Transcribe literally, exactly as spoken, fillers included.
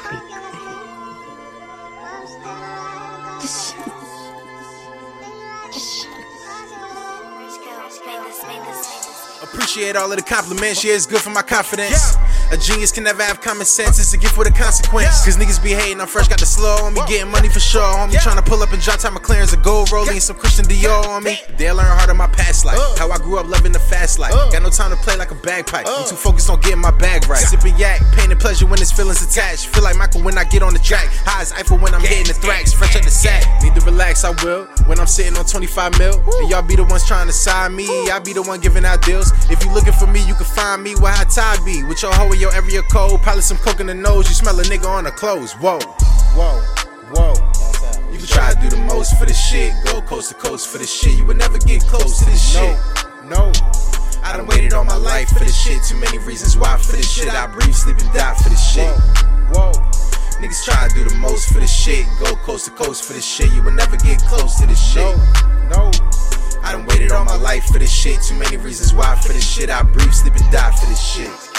Appreciate all of the compliments, yeah, it's good for my confidence. A genius can never have common sense, it's a gift with a consequence. Cause niggas be hating, I'm fresh, got the slow on me, getting money for sure, homie. Tryna pull up and drop top McLaren's, a gold rolling, and some Christian Dior on me. They learn hard in my past life, how I grew up loving the fast life. Got no time to play like a bagpipe, I'm too focused on getting my bag right. Sipping yak, pain and pleasure when his feelings attached. Feel like Michael when I get on the track, high as Eiffel when I'm hitting the thrax. Fresh at the sack, need to relax, I will, when I'm sitting on twenty-five mil. And y'all be the ones trying to sign me, I be the one giving out deals. If you looking for me, you can find me where High Tide be. With your hoe in your area code, probably some coke in the nose, you smell a nigga on the clothes. Whoa, whoa, whoa. You can try to do the most for this shit, go coast to coast for this shit, you would never get close to this shit. No, no. I done waited all my life for this shit, too many reasons why for this shit. I breathe, sleep and die for this shit. Whoa, niggas try to do the most for this shit, go coast to coast for this shit, you would never get close to this shit. No, I done waited all my life for this shit, too many reasons why for this shit. I breathe, sleep and die for this shit.